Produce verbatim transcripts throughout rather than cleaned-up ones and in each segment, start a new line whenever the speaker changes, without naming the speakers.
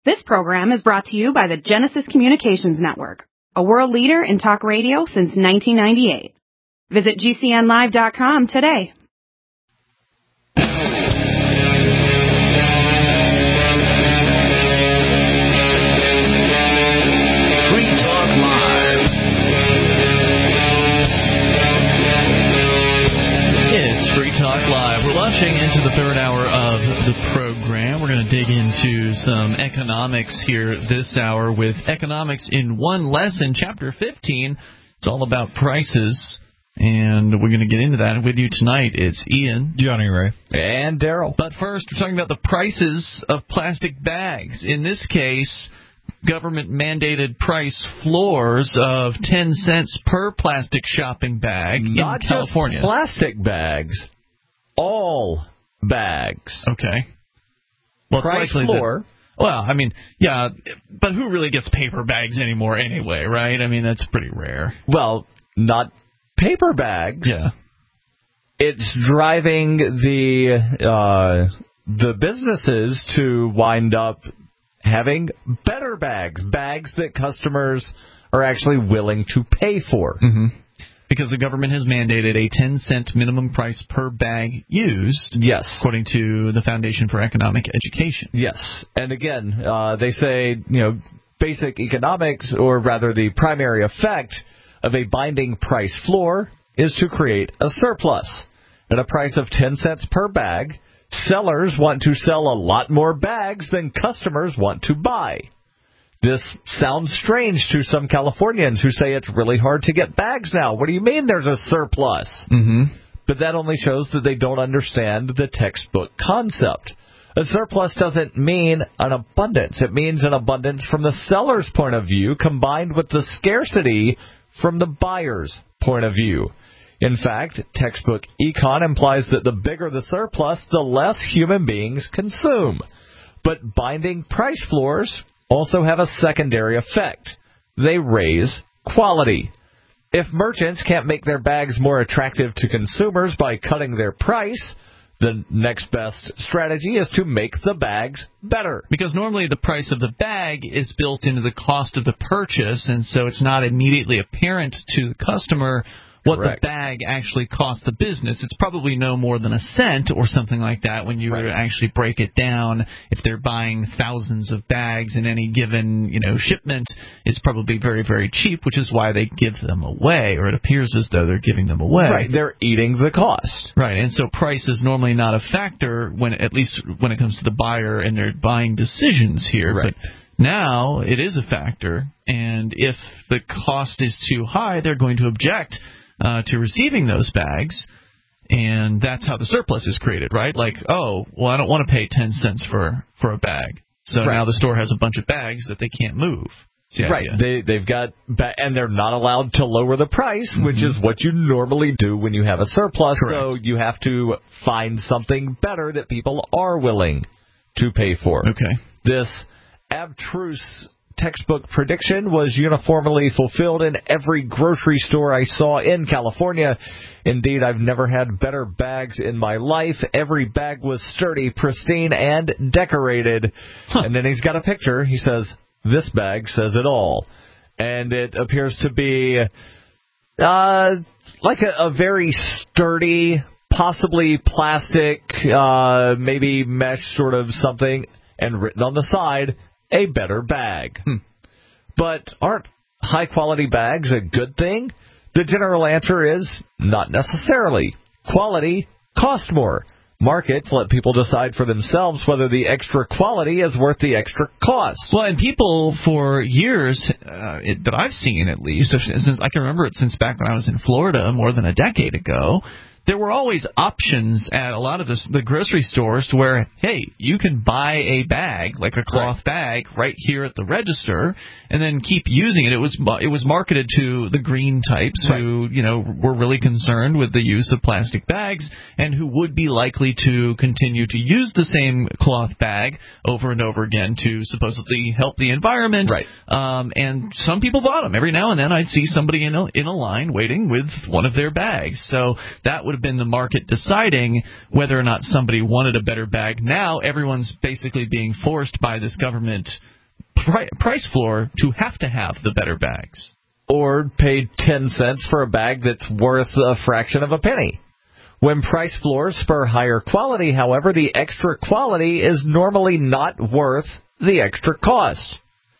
This program is brought to you by the Genesis Communications Network, a world leader in talk radio since nineteen ninety-eight. Visit G C N live dot com today.
Free Talk Live.
It's Free Talk Live. We're launching into the third hour of the program. We're going to dig into some economics here this hour with Economics in One Lesson, Chapter fifteen. It's all about prices, and we're going to get into that. With you tonight, it's Ian,
Johnny Ray,
and Daryl.
But first, we're talking about the prices of plastic bags. In this case, government-mandated price floors of ten cents per plastic shopping bag
Not
in California.
Just plastic bags, all bags.
Okay. Well,
price
it's likely
floor.
That, well, I mean, yeah, but who really gets paper bags anymore anyway, right? I mean, that's pretty rare.
Well, not paper bags.
Yeah.
It's driving the uh, the businesses to wind up having better bags, bags that customers are actually willing to pay for.
Mm-hmm. Because the government has mandated a ten cent minimum price per bag used.
Yes.
According to the Foundation for Economic Education.
Yes. And again, uh, they say, you know, basic economics, or rather the primary effect of a binding price floor is to create a surplus. At a price of ten cents per bag, sellers want to sell a lot more bags than customers want to buy. This sounds strange to some Californians who say it's really hard to get bags now. What do you mean there's a surplus?
Mm-hmm.
But that only shows that they don't understand the textbook concept. A surplus doesn't mean an abundance. It means an abundance from the seller's point of view combined with the scarcity from the buyer's point of view. In fact, textbook econ implies that the bigger the surplus, the less human beings consume. But binding price floors also have a secondary effect. They raise quality. If merchants can't make their bags more attractive to consumers by cutting their price, the next best strategy is to make the bags better.
Because normally the price of the bag is built into the cost of the purchase, and so it's not immediately apparent to the customer what
Correct.
the bag actually costs the business. It's probably no more than a cent or something like that when you
right.
actually break it down. If they're buying thousands of bags in any given, you know, shipment, it's probably very, very cheap, which is why they give them away, or it appears as though they're giving them away.
Right, they're eating the cost.
Right, and so price is normally not a factor, when at least when it comes to the buyer and their buying decisions here.
Right.
But now it is a factor, and if the cost is too high, they're going to object Uh, to receiving those bags, and that's how the surplus is created, right? Like, oh, well, I don't want to pay ten cents for, for a bag, so
right.
now the store has a bunch of bags that they can't move. The
right,
idea.
they, they've got, ba- and they're not allowed to lower the price,
Mm-hmm.
which is what you normally do when you have a surplus,
Correct.
so you have to find something better that people are willing to pay for.
Okay.
This abstruse textbook prediction was uniformly fulfilled in every grocery store I saw in California. Indeed, I've never had better bags in my life. Every bag was sturdy, pristine, and decorated. Huh. And then he's got a picture. He says, "This bag says it all." And it appears to be uh, like a, a very sturdy, possibly plastic, uh, maybe mesh sort of something, and written on the side, a better bag. Hmm. But aren't high-quality bags a good thing? The general answer is not necessarily. Quality costs more. Markets let people decide for themselves whether the extra quality is worth the extra cost.
Well, and people for years, uh, it, that I've seen at least, since I can remember it since back when I was in Florida more than a decade ago, there were always options at a lot of the, the grocery stores to where, hey, you can buy a bag, like a cloth right. bag, right here at the register, and then keep using it. It was it was marketed to the green types right. who, you know, were really concerned with the use of plastic bags and who would be likely to continue to use the same cloth bag over and over again to supposedly help the environment.
Right.
Um, and some people bought them. Every now and then I'd see somebody in a, in a line waiting with one of their bags. So that was would have been the market deciding whether or not somebody wanted a better bag. Now everyone's basically being forced by this government pri- price floor to have to have the better bags.
Or pay ten cents for a bag that's worth a fraction of a penny. When price floors spur higher quality, however, the extra quality is normally not worth the extra cost.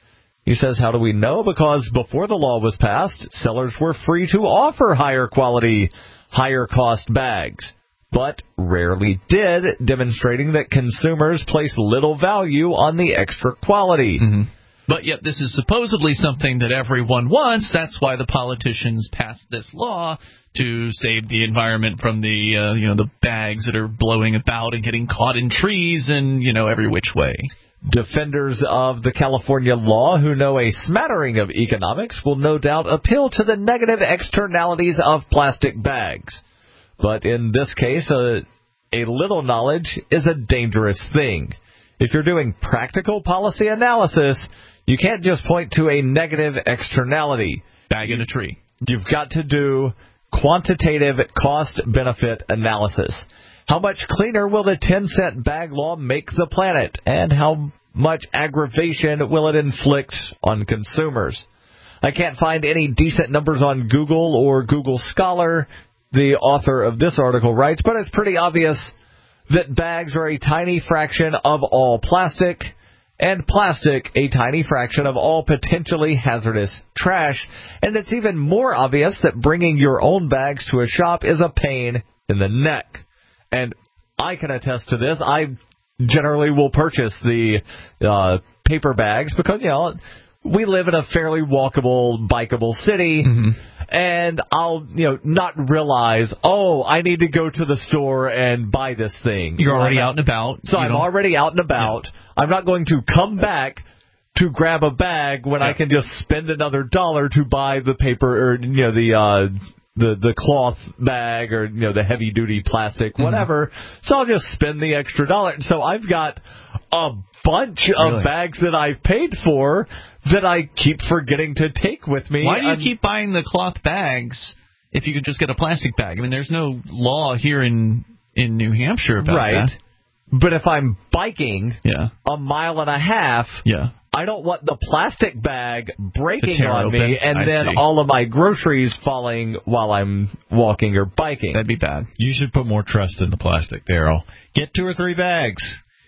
He says, how do we know? Because before the law was passed, sellers were free to offer higher quality, higher cost bags, but rarely did, demonstrating that consumers place little value on the extra quality.
Mm-hmm. But yet this is supposedly something that everyone wants. That's why the politicians passed this law to save the environment from the, uh, you know, the bags that are blowing about and getting caught in trees and, you know, every which way.
Defenders of the California law who know a smattering of economics will no doubt appeal to the negative externalities of plastic bags. But in this case, a, a little knowledge is a dangerous thing. If you're doing practical policy analysis, you can't just point to a negative externality.
Bag in a tree.
You've got to do quantitative cost-benefit analysis. How much cleaner will the ten-cent bag law make the planet? And how much aggravation will it inflict on consumers? I can't find any decent numbers on Google or Google Scholar, the author of this article writes, but it's pretty obvious that bags are a tiny fraction of all plastic, and plastic a tiny fraction of all potentially hazardous trash. And it's even more obvious that bringing your own bags to a shop is a pain in the neck. And I can attest to this. I generally will purchase the uh, paper bags because, you know, we live in a fairly walkable, bikeable city, mm-hmm. and I'll, you know, not realize, oh, I need to go to the store and buy this thing.
You're
so
already
I'm,
out and about.
So I'm
don't...
already out and about. Yeah. I'm not going to come back to grab a bag when yeah. I can just spend another dollar to buy the paper or, you know, the uh, the the cloth bag or, you know, the heavy duty plastic, whatever. Mm-hmm. So I'll just spend the extra dollar. So I've got a bunch
really?
of bags that I've paid for that I keep forgetting to take with me.
Why do you
I'm,
keep buying the cloth bags if you could just get a plastic bag? I mean, there's no law here in, in New Hampshire about
right.
that.
But if I'm biking
yeah.
a mile and a half,
yeah.
I don't want the plastic bag breaking on
open.
me and
I
then
see.
all of my groceries falling while I'm walking or biking.
That'd be bad.
You should put more trust in the plastic, Daryl. Get two or three bags.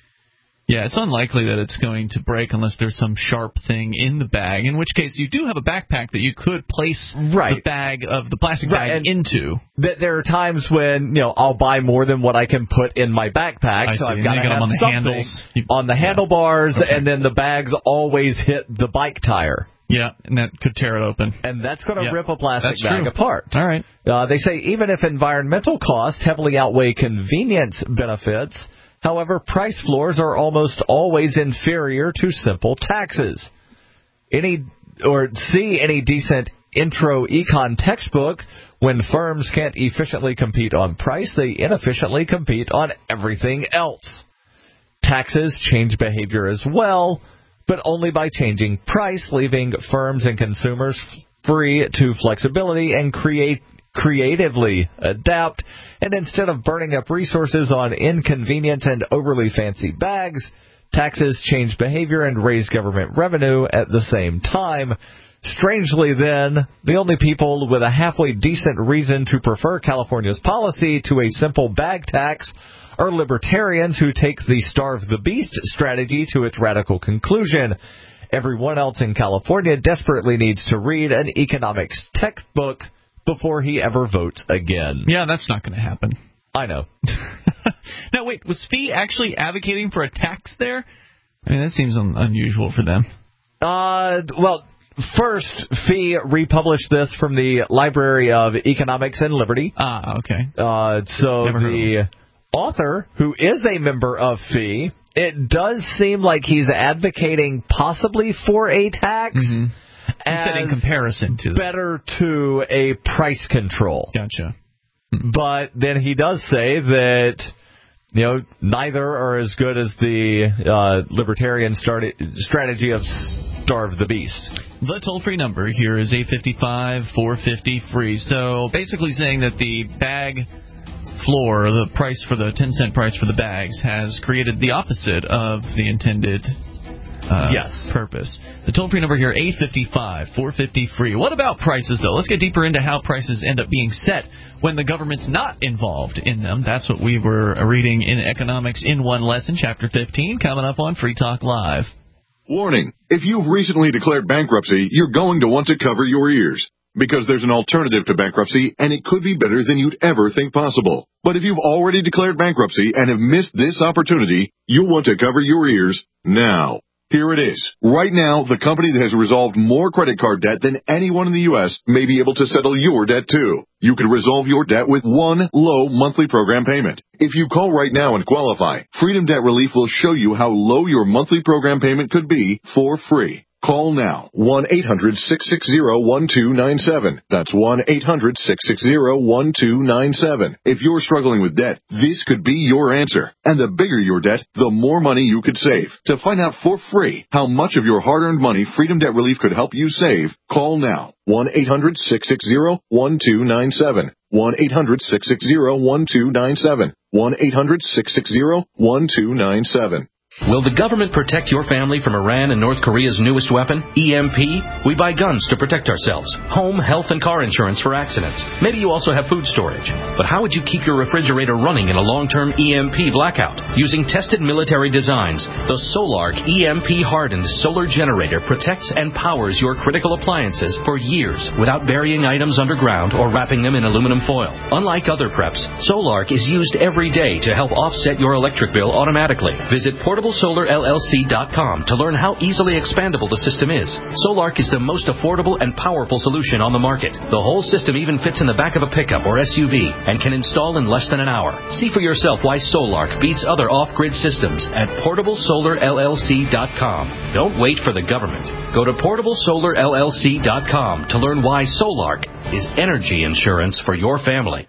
Yeah, it's unlikely that it's going to break unless there's some sharp thing in the bag, in which case you do have a backpack that you could place
right.
the bag of the plastic
right.
bag
and
into.
Th- there are times when, you know, I'll buy more than what I can put in my backpack,
I
so
see.
I've got to have
them on the
something
handles. You,
on the
yeah.
handlebars,
okay.
and then the bags always hit the bike tire.
Yeah, and that could tear it open.
And that's going to
yeah.
rip a plastic
that's
bag
true.
apart.
All right.
Uh, they say even if environmental costs heavily outweigh convenience benefits, however, price floors are almost always inferior to simple taxes. Any or see any decent intro econ textbook. When firms can't efficiently compete on price, they inefficiently compete on everything else. Taxes change behavior as well, but only by changing price, leaving firms and consumers free to flexibility and create creatively adapt, and instead of burning up resources on inconvenience and overly fancy bags, taxes change behavior and raise government revenue at the same time. Strangely then, the only people with a halfway decent reason to prefer California's policy to a simple bag tax are libertarians who take the starve the beast strategy to its radical conclusion. Everyone else in California desperately needs to read an economics textbook before he ever votes again.
Yeah, that's not going to happen.
I know.
Now, wait, was Fee actually advocating for a tax there? I mean, that seems un- unusual for them.
Uh, well, first, Fee republished this from the Library of Economics and Liberty.
Ah, okay.
Uh, so
Never
the author, who is a member of Fee, it does seem like he's advocating possibly for a tax.
Mm-hmm. He said in comparison to
better to a price control.
Gotcha.
But then he does say that, you know, neither are as good as the uh, libertarian start- strategy of starve the beast.
The toll-free number here is eight five five, four five zero, free. So basically saying that the bag floor, the price for the ten cent price for the bags, has created the opposite of the intended uh,
yes.
purpose. The toll-free number here, eight five five, four five zero, free. What about prices, though? Let's get deeper into how prices end up being set when the government's not involved in them. That's what we were reading in Economics in One Lesson, Chapter fifteen, coming up on Free Talk Live.
Warning, if you've recently declared bankruptcy, you're going to want to cover your ears, because there's an alternative to bankruptcy, and it could be better than you'd ever think possible. But if you've already declared bankruptcy and have missed this opportunity, you'll want to cover your ears now. Here it is. Right now, the company that has resolved more credit card debt than anyone in the U S may be able to settle your debt, too. You can resolve your debt with one low monthly program payment. If you call right now and qualify, Freedom Debt Relief will show you how low your monthly program payment could be for free. Call now, one eight hundred, six six zero, one two nine seven. That's one eight hundred, six six zero, one two nine seven. If you're struggling with debt, this could be your answer. And the bigger your debt, the more money you could save. To find out for free how much of your hard-earned money Freedom Debt Relief could help you save, call now, one eight hundred, six six zero, one two nine seven. one eight hundred, six six zero, one two nine seven. one eight hundred, six six zero, one two nine seven.
Will the government protect your family from Iran and North Korea's newest weapon, E M P? We buy guns to protect ourselves, home, health, and car insurance for accidents. Maybe you also have food storage. But how would you keep your refrigerator running in a long-term E M P blackout? Using tested military designs, the Solark E M P-hardened solar generator protects and powers your critical appliances for years without burying items underground or wrapping them in aluminum foil. Unlike other preps, Solark is used every day to help offset your electric bill automatically. Visit portable solar L L C dot com to learn how easily expandable the system is. Solark is the most affordable and powerful solution on the market. The whole system even fits in the back of a pickup or S U V and can install in less than an hour. See for yourself why Solark beats other off-grid systems at portable solar L L C dot com. Don't wait for the government. Go to portable solar L L C dot com to learn why Solark is energy insurance for your family.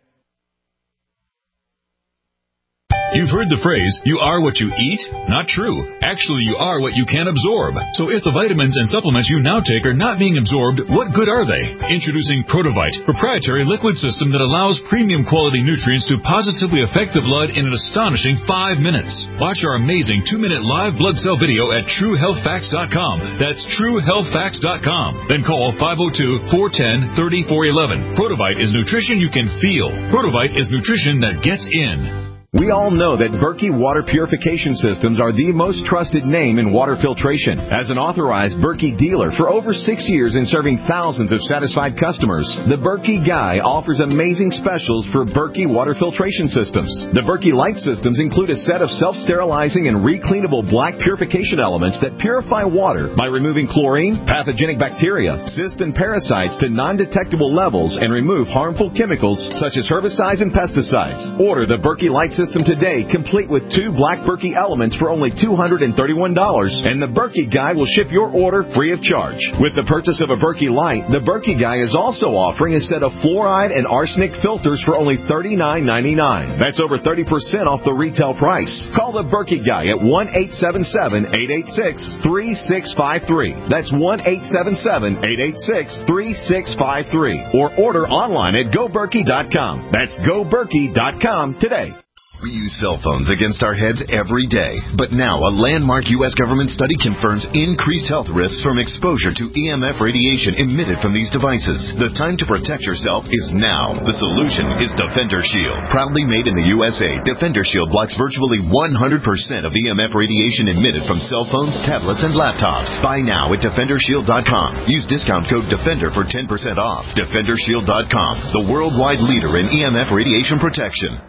You've heard the phrase, you are what you eat? Not true. Actually, you are what you can absorb. So if the vitamins and supplements you now take are not being absorbed, what good are they? Introducing Protovite, proprietary liquid system that allows premium quality nutrients to positively affect the blood in an astonishing five minutes. Watch our amazing two-minute live blood cell video at true health facts dot com. That's true health facts dot com. Then call five oh two, four one oh, three oh four one one. Protovite is nutrition you can feel. Protovite is nutrition that gets in.
We all know that Berkey Water Purification Systems are the most trusted name in water filtration. As an authorized Berkey dealer for over six years and serving thousands of satisfied customers, the Berkey Guy offers amazing specials for Berkey Water Filtration Systems. The Berkey Light Systems include a set of self-sterilizing and recleanable black purification elements that purify water by removing chlorine, pathogenic bacteria, cysts, and parasites to non-detectable levels and remove harmful chemicals such as herbicides and pesticides. Order the Berkey Light System System today, complete with two black Berkey elements for only two hundred thirty-one dollars, and the Berkey Guy will ship your order free of charge. With the purchase of a Berkey Light, the Berkey Guy is also offering a set of fluoride and arsenic filters for only thirty-nine ninety-nine. That's over thirty percent off the retail price. Call the Berkey Guy at one eight seven seven, eight eight six, three six five three. That's one eight seven seven, eight eight six, three six five three. Or order online at go berkey dot com. That's go berkey dot com today.
We use cell phones against our heads every day. But now a landmark U S government study confirms increased health risks from exposure to E M F radiation emitted from these devices. The time to protect yourself is now. The solution is Defender Shield. Proudly made in the U S A, Defender Shield blocks virtually one hundred percent of E M F radiation emitted from cell phones, tablets, and laptops. Buy now at defender shield dot com. Use discount code DEFENDER for ten percent off. defender shield dot com, the worldwide leader in E M F radiation protection.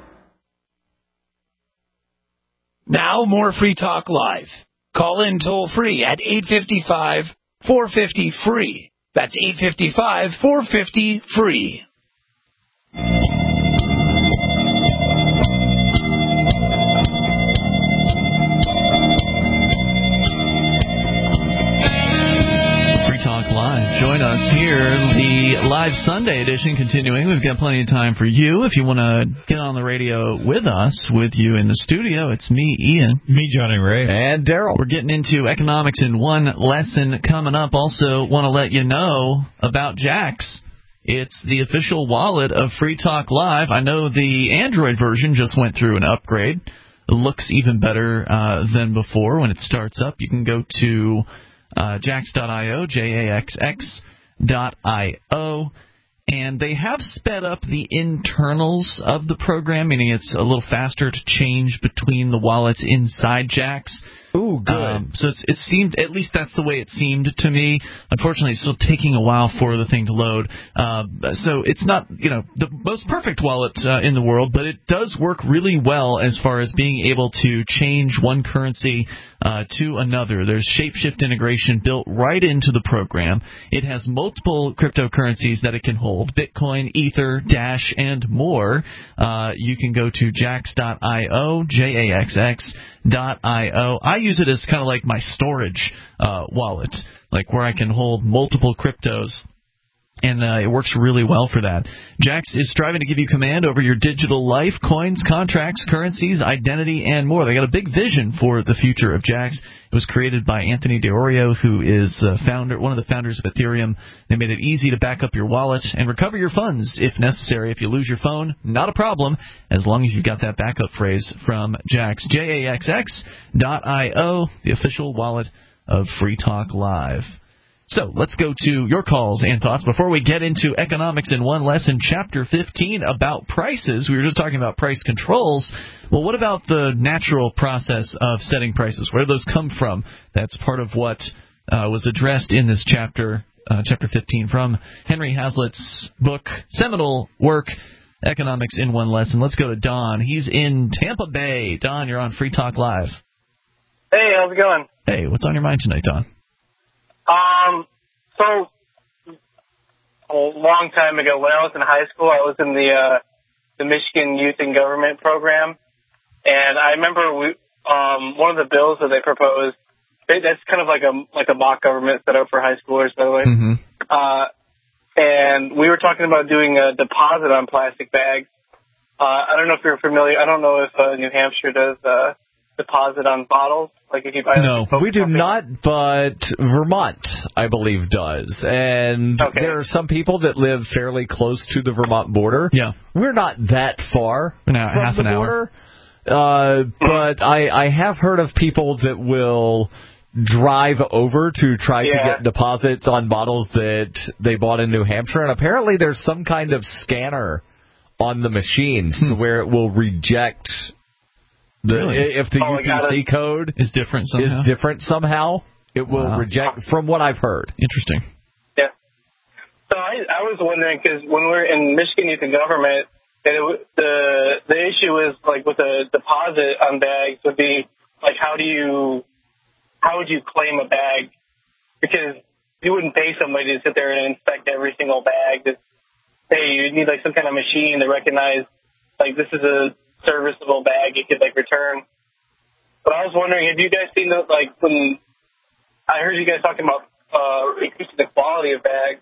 Now more Free Talk Live. Call in toll free at eight five five, four five zero, free. That's eight five five, four five zero, free.
Join us here, the live Sunday edition continuing. We've got plenty of time for you. If you want to get on the radio with us, with you in the studio, it's me, Ian.
Me, Johnny Ray.
And Daryl.
We're getting into economics in one lesson coming up. Also want to let you know about Jax. It's the official wallet of Free Talk Live. I know the Android version just went through an upgrade. It looks even better uh, than before when it starts up. You can go to uh, jax dot io, J A X X dot I O. And they have sped up the internals of the program, meaning it's a little faster to change between the wallets inside Jax.
Ooh, good.
Um, so it's, it seemed, at least that's the way it seemed to me. Unfortunately, it's still taking a while for the thing to load. Uh, so it's not, you know, the most perfect wallet uh, in the world, but it does work really well as far as being able to change one currency uh, to another. There's Shapeshift integration built right into the program. It has multiple cryptocurrencies that it can hold: Bitcoin, Ether, Dash, and more. Uh, you can go to jax dot io, J A X X dot I O. I use it as kind of like my storage uh, wallet, like where I can hold multiple cryptos. And uh, it works really well for that. Jax is striving to give you command over your digital life, coins, contracts, currencies, identity, and more. They got a big vision for the future of Jax. It was created by Anthony DeOrio, who is uh, founder, one of the founders of Ethereum. They made it easy to back up your wallet and recover your funds if necessary. If you lose your phone, not a problem, as long as you've got that backup phrase from Jax. J A X X dot I O, the official wallet of Free Talk Live. So let's go to your calls and thoughts before we get into Economics in One Lesson, Chapter fifteen, about prices. We were just talking about price controls. Well, what about the natural process of setting prices? Where do those come from? That's part of what uh, was addressed in this chapter, uh, Chapter fifteen, from Henry Hazlitt's book, seminal work, Economics in One Lesson. Let's go to Don. He's in Tampa Bay. Don, you're on Free Talk Live.
Hey, how's it going?
Hey, what's on your mind tonight, Don?
Um, so a long time ago, when I was in high school, I was in the uh, the Michigan Youth in Government program, and I remember we um one of the bills that they proposed. It, that's kind of like a like a mock government set up for high schoolers, by the way.
Mm-hmm.
Uh, and we were talking about doing a deposit on plastic bags. Uh, I don't know if you're familiar. I don't know if uh, New Hampshire does uh, deposit on bottles. Like if you buy
no, we do something. Not, but Vermont, I believe, does. And okay. There are some people that live fairly close to the Vermont border.
Yeah.
We're not that far
no,
from
half
the
an
border. Hour. Uh, but I, I have heard of people that will drive over to try
yeah.
to get deposits on bottles that they bought in New Hampshire. And apparently there's some kind of scanner on the machines hmm. where it will reject... The,
really?
If the
oh,
U P C code
is different somehow,
is different somehow, it will wow. reject, from what I've heard.
Interesting.
Yeah. So I, I was wondering, because when we're in Michigan Youth in Government, and it, the the issue is like with a deposit on bags would be like how do you how would you claim a bag? Because you wouldn't pay somebody to sit there and inspect every single bag. That, hey, you need like some kind of machine to recognize like this is a serviceable bag you could like return. But I was wondering, have you guys seen those, like when I heard you guys talking about uh, increasing the quality of bags?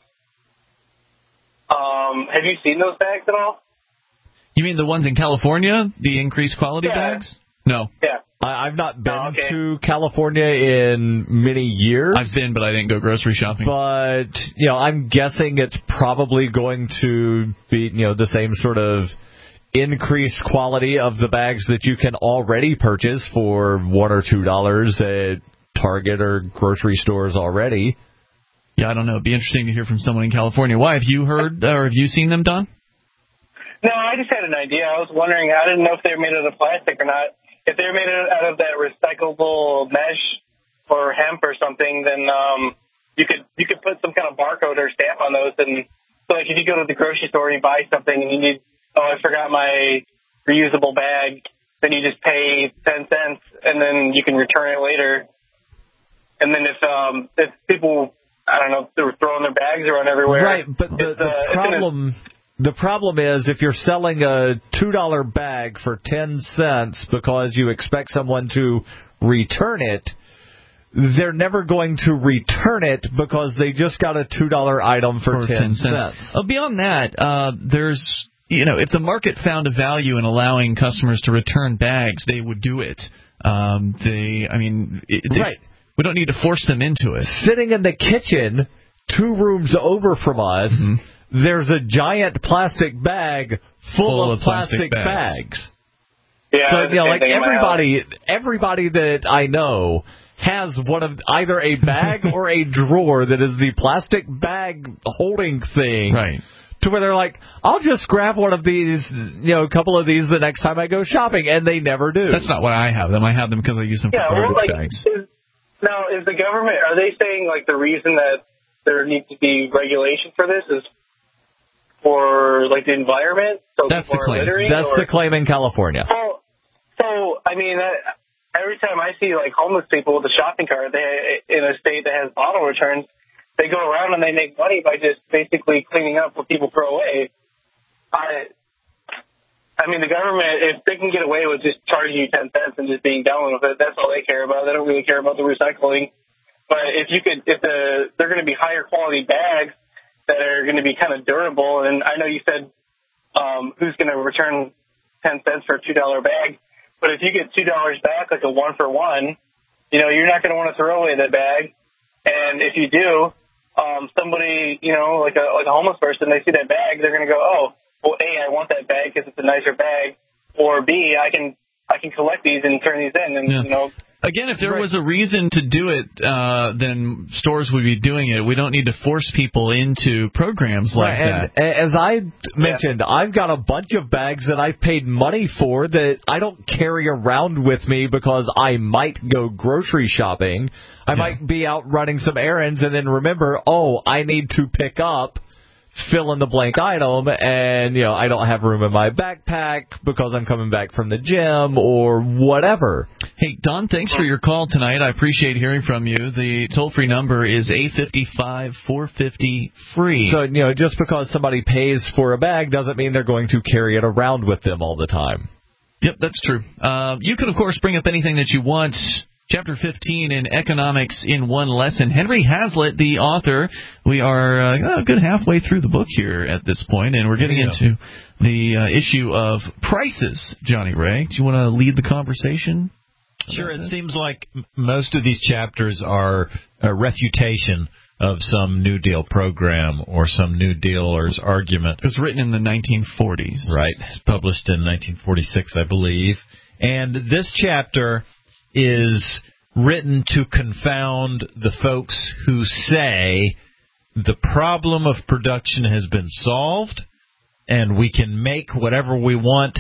Um, have you seen those bags at all?
You mean the ones in California, the increased quality
yeah.
bags? No.
Yeah.
I, I've not been
oh, okay.
to California in many years.
I've been, but I didn't go grocery shopping.
But, you know, I'm guessing it's probably going to be, you know, the same sort of increased quality of the bags that you can already purchase for one or two dollars at Target or grocery stores already.
Yeah, I don't know. It'd be interesting to hear from someone in California. Why? Have you heard or have you seen them, Don?
No, I just had an idea. I was wondering. I didn't know if they were made out of plastic or not. If they were made out of that recyclable mesh or hemp or something, then um, you could you could put some kind of barcode or stamp on those. And so, like, if you go to the grocery store and you buy something and you need oh, I forgot my reusable bag, then you just pay ten cents, and then you can return it later. And then if um, if people, I don't know, if they're throwing their bags around everywhere.
Right, but the, the uh, problem the problem is if you're selling a two dollar bag for ten cents because you expect someone to return it, they're never going to return it because they just got a two dollar item for, for ten cents.
Oh, beyond that, uh, there's... You know, if the market found a value in allowing customers to return bags, they would do it. Um, they, I mean, it, they,
right.
we don't need to force them into it.
Sitting in the kitchen, two rooms over from us, mm-hmm. there's a giant plastic bag full, full of, of plastic, plastic bags. bags.
Yeah,
so, you know, like everybody, everybody that I know has one of either a bag or a drawer that is the plastic bag holding thing.
Right.
To where they're like, I'll just grab one of these, you know, a couple of these the next time I go shopping, and they never do.
That's not why I have them. I have them because I use them
yeah,
for garbage
well, like,
bags.
Is, now, is the government, are they saying, like, the reason that there needs to be regulation for this is for, like, the environment? So
That's the claim.
Littering,
That's
or?
the claim in California.
Well, so, I mean, uh, every time I see, like, homeless people with a shopping cart they in a state that has bottle returns, they go around and they make money by just basically cleaning up what people throw away. I, I mean, the government, if they can get away with just charging you ten cents and just being done with it, that's all they care about. They don't really care about the recycling. But if you could, if the they're going to be higher quality bags that are going to be kind of durable, and I know you said um, who's going to return ten cents for a two dollar bag, but if you get two dollars back, like a one for one, you know, you're not going to want to throw away that bag. And if you do, um, somebody, you know, like a like a homeless person, they see that bag, they're going to go, oh, well, A, I want that bag because it's a nicer bag, or B, I can I can collect these and turn these in, and yeah. you know.
Again, if there was a reason to do it, uh, then stores would be doing it. We don't need to force people into programs like
right,
that.
And as I mentioned, yeah. I've got a bunch of bags that I've paid money for that I don't carry around with me because I might go grocery shopping. I yeah. might be out running some errands and then remember, oh, I need to pick up fill in the blank item, and you know I don't have room in my backpack because I'm coming back from the gym or whatever.
Hey, Don, thanks for your call tonight. I appreciate hearing from you. The toll-free number is eight five five, four five zero, free.
So, you know, just because somebody pays for a bag doesn't mean they're going to carry it around with them all the time.
Yep, that's true. Uh, you can, of course, bring up anything that you want. Chapter fifteen in Economics in One Lesson. Henry Hazlitt, the author. We are uh, a good halfway through the book here at this point, and we're getting into the uh, issue of prices. Johnny Ray, do you want to lead the conversation?
Sure. It this? seems like most of these chapters are a refutation of some New Deal program or some New Dealers argument.
It was written in the nineteen forties.
Right. Published in nineteen forty-six, I believe. And this chapter is written to confound the folks who say the problem of production has been solved and we can make whatever we want.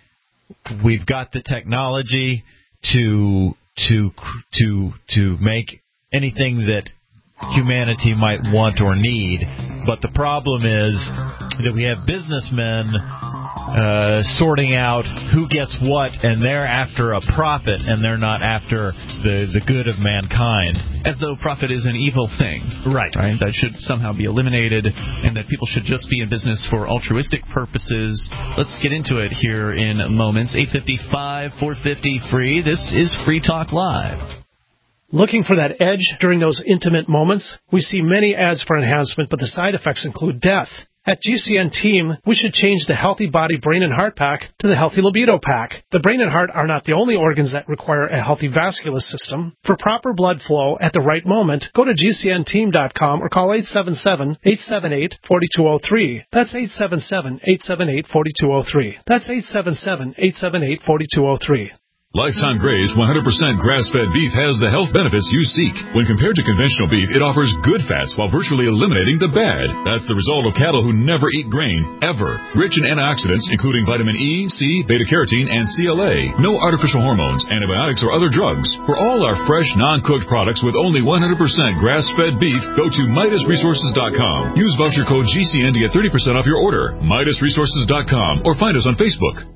We've got the technology to to to to make anything that humanity might want or need. But the problem is that we have businessmen Uh, sorting out who gets what, and they're after a profit, and they're not after the, the good of mankind.
As though profit is an evil thing.
Right.
Right. That should somehow be eliminated, and that people should just be in business for altruistic purposes. Let's get into it here in moments. eight five five, four five zero, free. This is Free Talk Live.
Looking for that edge during those intimate moments? We see many ads for enhancement, but the side effects include death. At G C N Team, we should change the Healthy Body, Brain, and Heart Pack to the Healthy Libido Pack. The brain and heart are not the only organs that require a healthy vascular system. For proper blood flow at the right moment, go to G C N team dot com or call eight seven seven, eight seven eight, four two zero three. That's eight seven seven, eight seven eight, four two zero three. That's eight seven seven, eight seven eight, four two zero three.
Lifetime Gray's one hundred percent grass-fed beef has the health benefits you seek. When compared to conventional beef, it offers good fats while virtually eliminating the bad. That's the result of cattle who never eat grain, ever. Rich in antioxidants, including vitamin E, C, beta-carotene, and C L A. No artificial hormones, antibiotics, or other drugs. For all our fresh, non-cooked products with only one hundred percent grass-fed beef, go to Midas Resources dot com. Use voucher code G C N to get thirty percent off your order. Midas Resources dot com or find us on Facebook.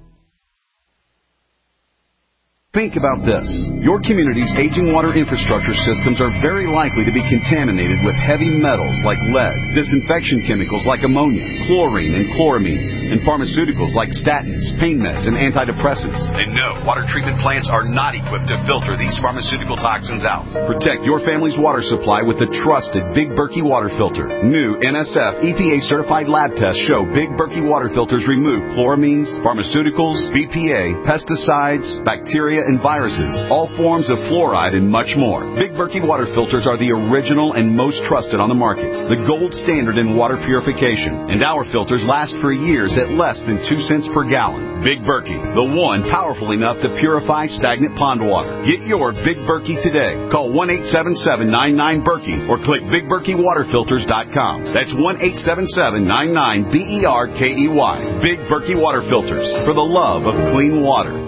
Think about this. Your community's aging water infrastructure systems are very likely to be contaminated with heavy metals like lead, disinfection chemicals like ammonia, chlorine and chloramines, and pharmaceuticals like statins, pain meds, and antidepressants.
And no, water treatment plants are not equipped to filter these pharmaceutical toxins out.
Protect your family's water supply with the trusted Big Berkey water filter. New N S F E P A-certified lab tests show Big Berkey water filters remove chloramines, pharmaceuticals, B P A, pesticides, bacteria, bacteria and viruses, all forms of fluoride, and much more. Big Berkey water filters are the original and most trusted on the market, the gold standard in water purification, and our filters last for years at less than two cents per gallon. Big Berkey, the one powerful enough to purify stagnant pond water. Get your Big Berkey today. Call one eight seven seven, nine nine, Berkey or click big berkey water filters dot com. That's one eight seven seven, nine nine, B E R K E Y. Big Berkey Water Filters, for the love of clean water.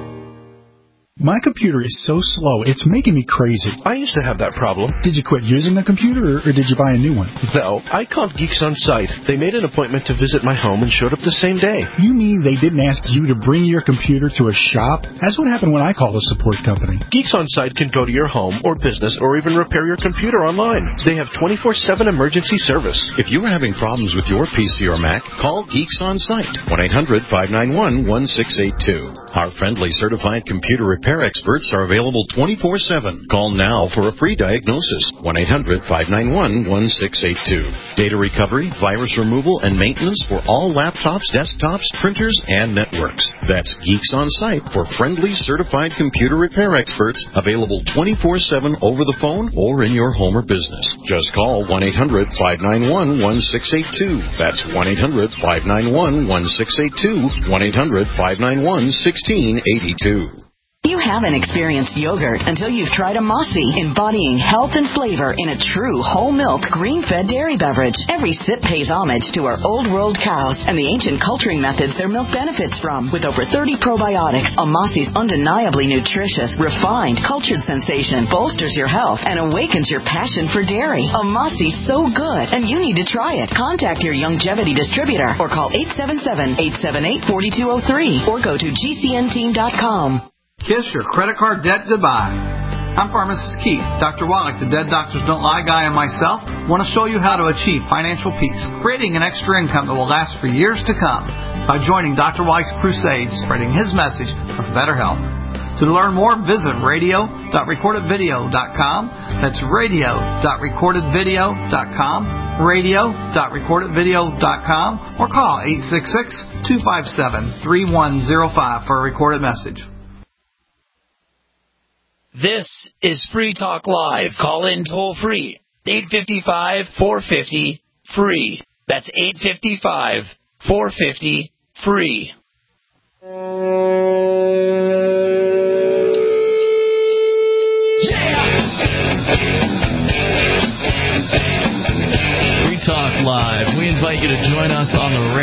My computer is so slow, it's making me crazy.
I used to have that problem.
Did you quit using the computer, or, or did you buy a new one?
No, I called Geeks On Site. They made an appointment to visit my home and showed up the same day.
You mean they didn't ask you to bring your computer to a shop? That's what happened when I called a support company.
Geeks On Site can go to your home or business or even repair your computer online. They have twenty-four seven emergency service.
If you are having problems with your P C or Mac, call Geeks On Site, one eight hundred, five nine one, one six eight two. Our friendly certified computer repair experts are available twenty-four seven. Call now for a free diagnosis, one eight hundred, five nine one, one six eight two. Data recovery, virus removal, and maintenance for all laptops, desktops, printers, and networks. That's Geeks On Site for friendly certified computer repair experts, available twenty-four seven over the phone or in your home or business. Just call one eight hundred, five nine one, one six eight two. That's one eight hundred, five nine one, one six eight two, one eight hundred, five nine one, one six eight two.
You haven't experienced yogurt until you've tried a Mossy, embodying health and flavor in a true whole milk, green-fed dairy beverage. Every sip pays homage to our old world cows and the ancient culturing methods their milk benefits from. With over thirty probiotics, a Mossy's undeniably nutritious, refined, cultured sensation bolsters your health and awakens your passion for dairy. A Mossy's so good, and you need to try it. Contact your Youngevity distributor or call eight seven seven, eight seven eight, four two zero three or go to G C N team dot com.
Kiss your credit card debt goodbye. I'm Pharmacist Keith. Doctor Wallach, the Dead Doctors Don't Lie guy, and myself want to show you how to achieve financial peace, creating an extra income that will last for years to come by joining Doctor Wallach's crusade, spreading his message of better health. To learn more, visit radio dot recorded video dot com. That's radio dot recorded video dot com, radio dot recorded video dot com, or call eight six six, two five seven, three one zero five for a recorded message.
This is Free Talk Live. Call in toll free. eight five five, four five zero, free. That's eight five five, four five zero, free.
Free Talk Live. We invite you to join us on the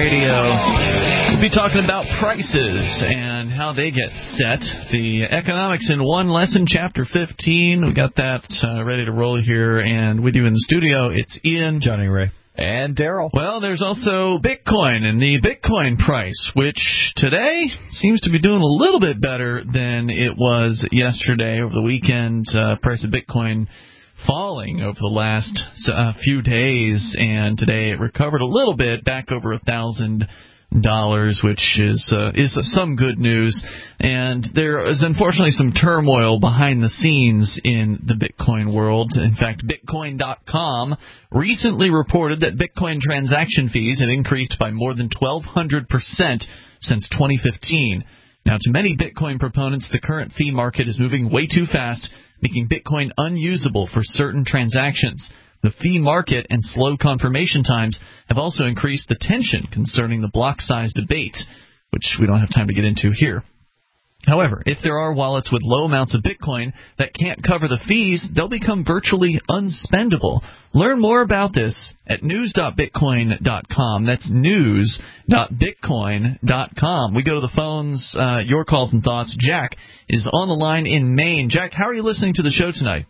radio. We'll be talking about prices and how they get set. The Economics in One lesson, Chapter fifteen. We got that uh, ready to roll here. And with you in the studio, it's Ian,
Johnny Ray, and Daryl.
Well, there's also Bitcoin and the Bitcoin price, which today seems to be doing a little bit better than it was yesterday. Over the weekend, uh, price of Bitcoin falling over the last uh, few days, and today it recovered a little bit, back over a thousand dollars, which is uh, is some good news. And there is unfortunately some turmoil behind the scenes in the Bitcoin world. In fact, Bitcoin dot com recently reported that Bitcoin transaction fees had increased by more than twelve hundred percent since twenty fifteen. Now, to many Bitcoin proponents, the current fee market is moving way too fast, making Bitcoin unusable for certain transactions. The fee market and slow confirmation times have also increased the tension concerning the block size debate, which we don't have time to get into here. However, if there are wallets with low amounts of Bitcoin that can't cover the fees, they'll become virtually unspendable. Learn more about this at news dot bitcoin dot com. That's news dot bitcoin dot com. We go to the phones, uh, your calls and thoughts. Jack is on the line in Maine. Jack, how are you listening to the show tonight?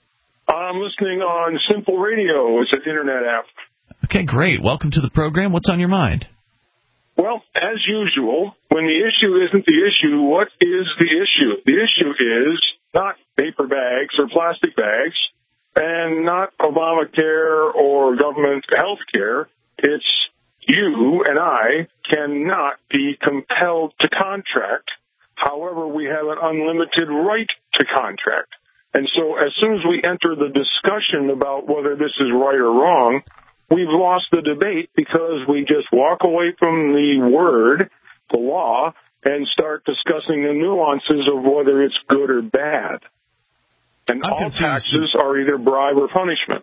I'm listening on Simple Radio. It's an internet app.
Okay, great. Welcome to the program. What's on your mind?
Well, as usual, when the issue isn't the issue, what is the issue? The issue is not paper bags or plastic bags, and not Obamacare or government health care. It's you and I cannot be compelled to contract. However, we have an unlimited right to contract. And so as soon as we enter the discussion about whether this is right or wrong, we've lost the debate because we just walk away from the word, the law, and start discussing the nuances of whether it's good or bad. And
I'm
all
confused.
taxes are either bribe or punishment.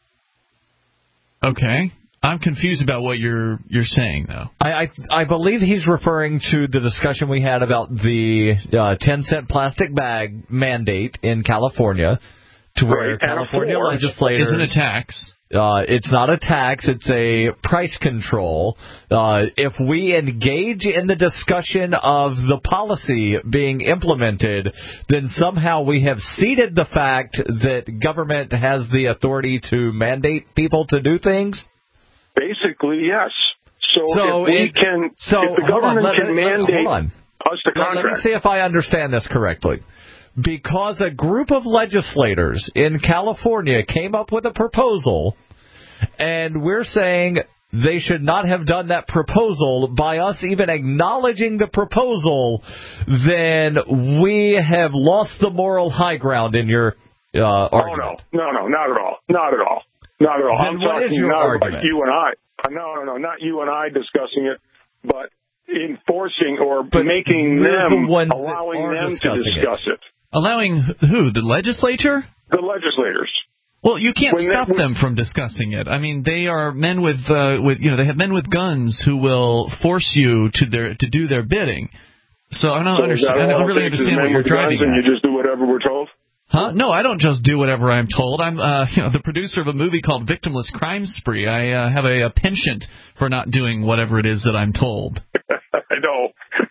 Okay. I'm confused about what you're you're saying, though.
I, I I believe he's referring to the discussion we had about the uh, ten cent plastic bag mandate in California, to where
Right,
California
and a
legislators
Isn't a tax.
Uh, it's not a tax. It's a price control. Uh, if we engage in the discussion of the policy being implemented, then somehow we have ceded the fact that government has the authority to mandate people to do things.
Basically, yes. So,
So
if we
it-
can,
so,
if the
hold on,
government
let-
can
let-
mandate
hold on.
us to
Now, let me
contract,
see if I understand this correctly. Because a group of legislators in California came up with a proposal, and we're saying they should not have done that proposal by us even acknowledging the proposal, then we have lost the moral high ground in your uh, argument.
Oh, no. No, no, not at all. Not at all. Not at all.
Then
I'm
what is
talking
your
not
argument?
about you and I. No, no, no, not you and I discussing it, but enforcing or
But
making
we're
them,
the ones that
allowing
are
them to
discussing
discuss it.
Allowing who? The legislature?
The legislators.
Well, you can't
When they-
stop them from discussing it. I mean, they are men with, uh, with you know, they have men with guns who will force you to their to do their bidding. So I don't
So is
understand.
that
I don't
all
really
it takes is
understand what
men
you're
with guns
driving
and
at.
you just do whatever we're told?
Huh? No, I don't just do whatever I'm told. I'm uh, you know, the producer of a movie called Victimless Crime Spree. I uh, have a, a penchant for not doing whatever it is that I'm told.
I know.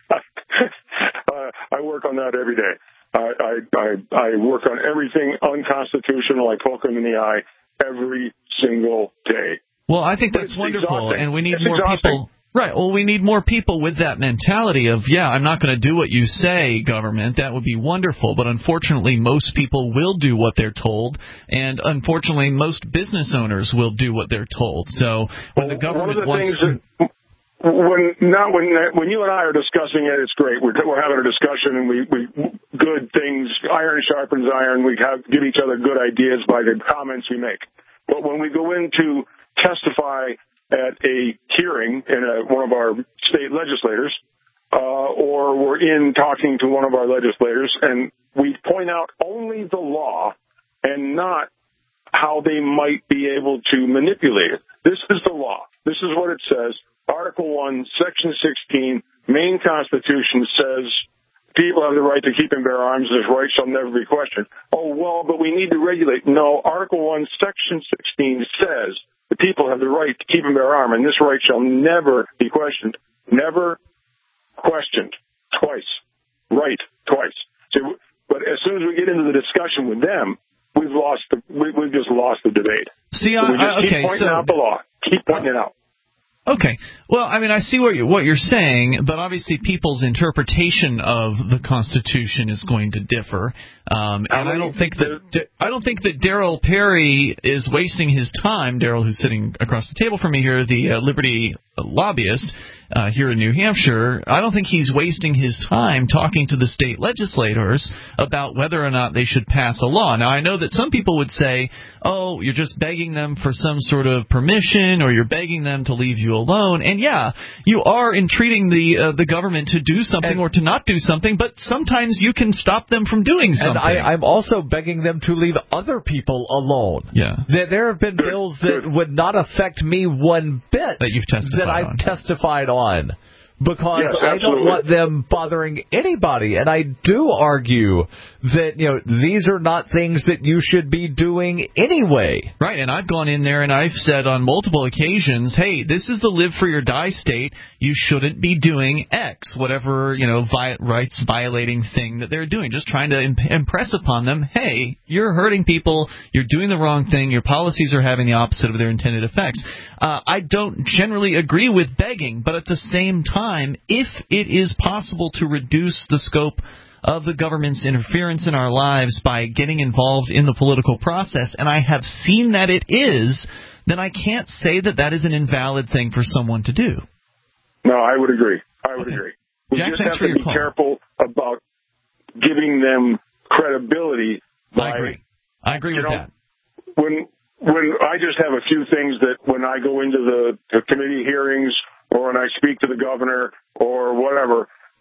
uh, I work on that every day. I, I, I, I work on everything unconstitutional. I poke them in the eye every single day.
Well, I think
But
that's
it's
wonderful,
exhausting.
and we need
It's
more
exhausting.
people. Right. Well, we need more people with that mentality of, yeah, I'm not going to do what you say, government. That would be wonderful. But unfortunately, most people will do what they're told, and unfortunately, most business owners will do what they're told. So when the government
One of the
wants
things
to.
that, when not when when you and I are discussing it, it's great. We're we're having a discussion, and we we good things. Iron sharpens iron. We have give each other good ideas by the comments we make. But when we go in to testify at a hearing in a, one of our state legislators, uh, or we're in talking to one of our legislators, and we point out only the law and not how they might be able to manipulate it. This is the law. This is what it says. Article one, Section sixteen, Maine Constitution says people have the right to keep and bear arms. This right shall never be questioned. Oh, well, but we need to regulate. No, Article one, Section sixteen says the people have the right to keep and bear arms, and this right shall never be questioned. Never questioned. Twice. Right. Twice. So, but as soon as we get into the discussion with them, we've lost the, we, we've just lost the debate.
See,
So we just
I,
keep
okay,
pointing
so
out the law. Keep pointing it out.
Okay. Well, I mean, I see what you're, what you're saying, but obviously people's interpretation of the Constitution is going to differ. Um, and I don't think that I don't think that Darryl Perry is wasting his time. Darryl, who's sitting across the table from me here, the uh, Liberty lobbyist uh, here in New Hampshire, I don't think he's wasting his time talking to the state legislators about whether or not they should pass a law. Now, I know that some people would say, oh, you're just begging them for some sort of permission, or you're begging them to leave you alone. And yeah, you are entreating the uh, the government to do something and, or to not do something, but sometimes you can stop them from doing something.
And I, I'm also begging them to leave other people alone.
Yeah.
There, there have been bills that would not affect me one bit
that you've testified
that I've
on.
testified on. Because
Yes,
I don't want them bothering anybody. And I do argue that, you know, these are not things that you should be doing anyway.
Right, and I've gone in there and I've said on multiple occasions, hey, this is the live free or die state. You shouldn't be doing X, whatever, you know, vi- rights violating thing that they're doing. Just trying to imp- impress upon them, hey, you're hurting people. You're doing the wrong thing. Your policies are having the opposite of their intended effects. Uh, I don't generally agree with begging, but at the same time, if it is possible to reduce the scope of the government's interference in our lives by getting involved in the political process, and I have seen that it is, then I can't say that that is an invalid thing for someone to do.
No, I would agree. I would
okay.
agree. We
Jack,
just
thanks
have
for
to
your
be
call.
careful about giving them credibility. By,
I agree. I agree with
know,
that.
When when I just have a few things that when I go into the, the committee hearings or when I speak to the governor or whatever,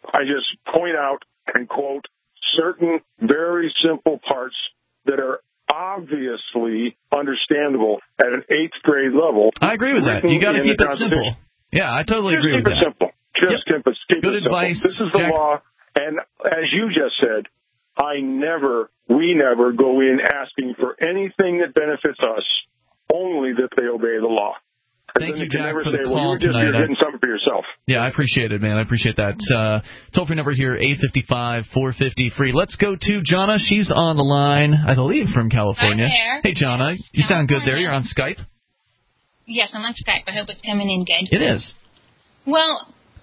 I just point out and quote certain very simple parts that are obviously understandable at an eighth grade level.
I agree with that. You got to keep it simple. Yeah, I totally
just
agree with
keep
that.
It simple. Just
yep.
keep it keep
Good
it simple.
advice.
This is the
Jack.
law, and as you just said, I never, we never go in asking for anything that benefits us, only that they obey the law. And
Thank
then
you,
can
Jack,
never
for
say,
the
well,
call
you were just
tonight.
you're getting something for yourself.
Yeah, I appreciate it, man. I appreciate that. Uh, toll-free number here, eight five five, four five zero, free. Let's go to Jonna. She's on the line, I believe, from California.
Hi there.
Hey, Jonna. You sound good there. You're on Skype.
Yes, I'm on Skype. I hope it's coming in good.
It is.
Well,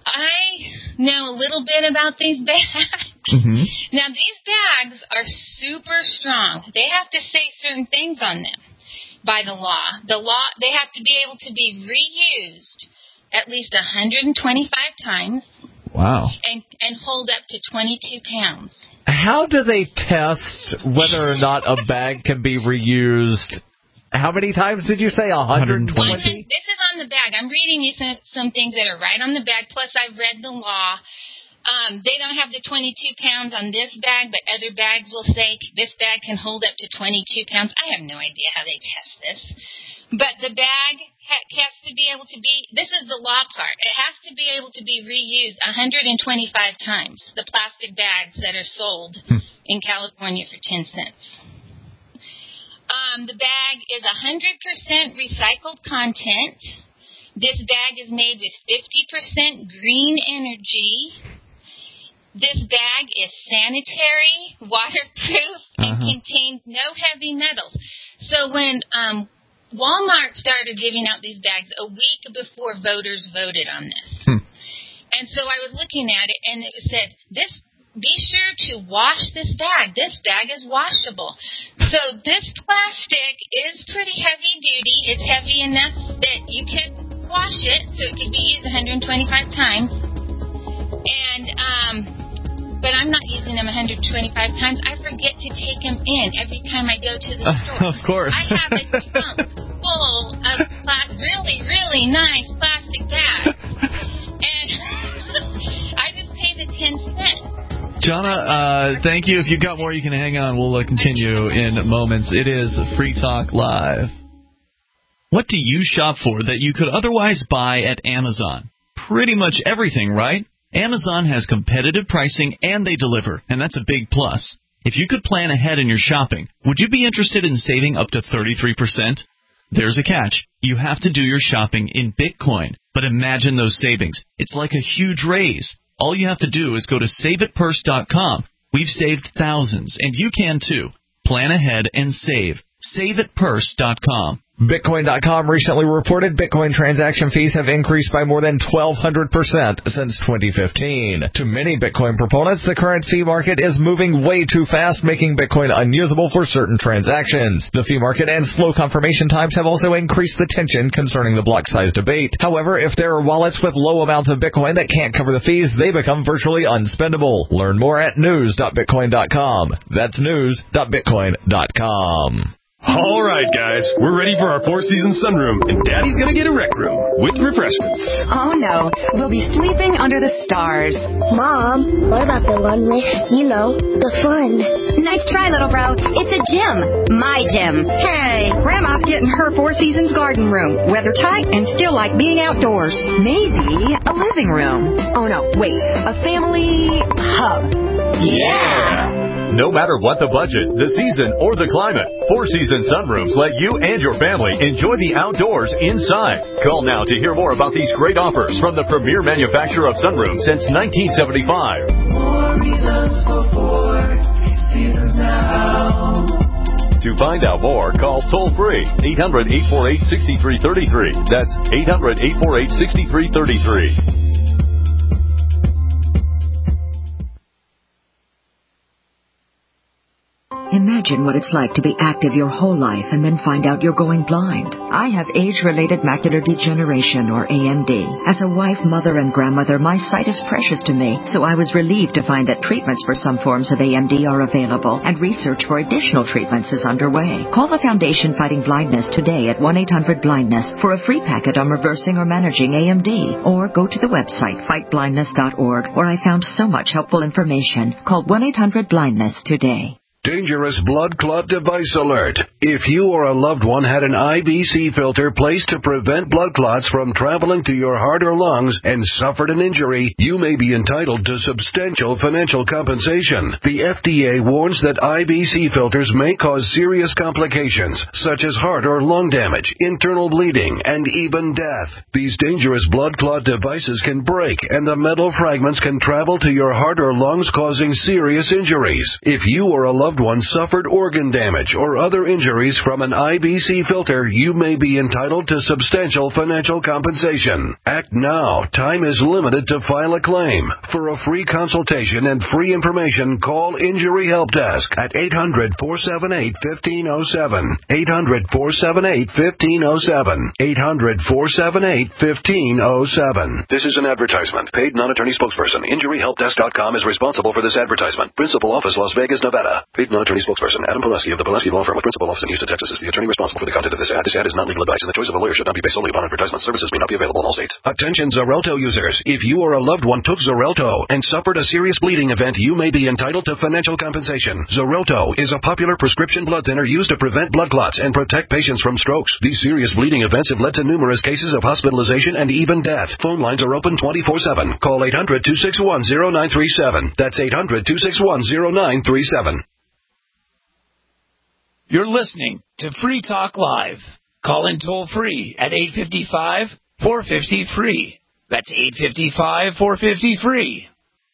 I know a little bit about these bags.
Mm-hmm.
Now, these bags are super strong. They have to say certain things on them by the law. The law, they have to be able to be reused at least one hundred twenty-five times.
Wow.
And, and hold up to twenty-two pounds.
How do they test whether or not a bag can be reused? How many times did you say? one hundred twenty?
This is on the bag. I'm reading you some, some things that are right on the bag, plus I've read the law. Um, they don't have the twenty-two pounds on this bag, but other bags will say this bag can hold up to twenty-two pounds. I have no idea how they test this. But the bag ha- has to be able to be, this is the law part, it has to be able to be reused one hundred twenty-five times, the plastic bags that are sold hmm. in California for ten cents. Um, the bag is one hundred percent recycled content. This bag is made with fifty percent green energy. This bag is sanitary, waterproof, and uh-huh. contains no heavy metals. So when um, Walmart started giving out these bags a week before voters voted on this. Hmm. And so I was looking at it, and it said, "This. Be sure to wash this bag. This bag is washable." So this plastic is pretty heavy duty. It's heavy enough that you could wash it, so it could be used one hundred twenty-five times. And um, but I'm not using them one hundred twenty-five times. I forget to take them in every time I go to the store.
Of course.
I have a trunk full of plastic, really, really nice plastic bags, and I just pay the ten cents.
Jonna, uh, thank you. If you've got more, you can hang on. We'll uh, continue in moments. It is Free Talk Live. What do you shop for that you could otherwise buy at Amazon? Pretty much everything, right? Amazon has competitive pricing and they deliver, and that's a big plus. If you could plan ahead in your shopping, would you be interested in saving up to thirty-three percent? There's a catch. You have to do your shopping in Bitcoin. But imagine those savings. It's like a huge raise. All you have to do is go to save it purse dot com. We've saved thousands, and you can too. Plan ahead and save. save it purse dot com.
Bitcoin dot com recently reported Bitcoin transaction fees have increased by more than twelve hundred percent since twenty fifteen. To many Bitcoin proponents, the current fee market is moving way too fast, making Bitcoin unusable for certain transactions. The fee market and slow confirmation times have also increased the tension concerning the block size debate. However, if there are wallets with low amounts of Bitcoin that can't cover the fees, they become virtually unspendable. Learn more at news dot bitcoin dot com. That's news dot bitcoin dot com.
All right, guys, we're ready for our four-season sunroom, and Daddy's gonna get a rec room with refreshments.
Oh, no. We'll be sleeping under the stars.
Mom, what about the one with, you know, the fun?
Nice try, little bro. It's a gym. My gym. Hey, Grandma's getting her Four Seasons garden room. Weather tight and still like being outdoors. Maybe a living room. Oh, no, wait. A family hub.
Yeah! No matter what the budget, the season, or the climate, Four Seasons Sunrooms let you and your family enjoy the outdoors inside. Call now to hear more about these great offers from the premier manufacturer of sunrooms since nineteen seventy-five. More reasons for Four Seasons now. To find out more, call toll-free eight hundred, eight four eight, six three three three. That's eight hundred, eight four eight, six three three three.
Imagine
Imagine what it's like to be active your whole life and then find out you're going blind. I have age-related macular degeneration, or A M D. As a wife, mother, and grandmother, my sight is precious to me, so I was relieved to find that treatments for some forms of A M D are available, and research for additional treatments is underway. Call the Foundation Fighting Blindness today at one eight hundred blindness for a free packet on reversing or managing A M D, or go to the website fight blindness dot org, where I found so much helpful information. Call one eight hundred blindness today.
Dangerous blood clot device alert. If you or a loved one had an I B C filter placed to prevent blood clots from traveling to your heart or lungs and suffered an injury, you may be entitled to substantial financial compensation. The F D A warns that I B C filters may cause serious complications, such as heart or lung damage, internal bleeding, and even death. These dangerous blood clot devices can break, and the metal fragments can travel to your heart or lungs, causing serious injuries. If you or a loved one suffered organ damage or other injuries from an I B C filter, you may be entitled to substantial financial compensation. Act now. Time is limited to file a claim. For a free consultation and free information, call Injury Help Desk at eight hundred, four seven eight, one five zero seven. eight hundred, four seven eight, one five zero seven. eight hundred, four seven eight, one five zero seven.
This is an advertisement. Paid non-attorney spokesperson. Injury Help Desk dot com is responsible for this advertisement. Principal office, Las Vegas, Nevada. Paid non-attorney spokesperson Adam Pileski of the Pileski Law Firm with principal office in Houston, Texas is the attorney responsible for the content of this ad. This ad is not legal advice, and the choice of a lawyer should not be based solely upon advertisement. Services may not be available in all states. Attention Xarelto users. If you or a loved one took Xarelto and suffered a serious bleeding event, you may be entitled to financial compensation. Xarelto is a popular prescription blood thinner used to prevent blood clots and protect patients from strokes. These serious bleeding events have led to numerous cases of hospitalization and even death. Phone lines are open twenty-four seven. Call eight hundred, two six one, zero nine three seven. That's eight hundred, two six one, zero nine three seven.
You're listening to Free Talk Live. Call in toll free at eight five five, four five zero, free. That's eight five five, four five zero, free.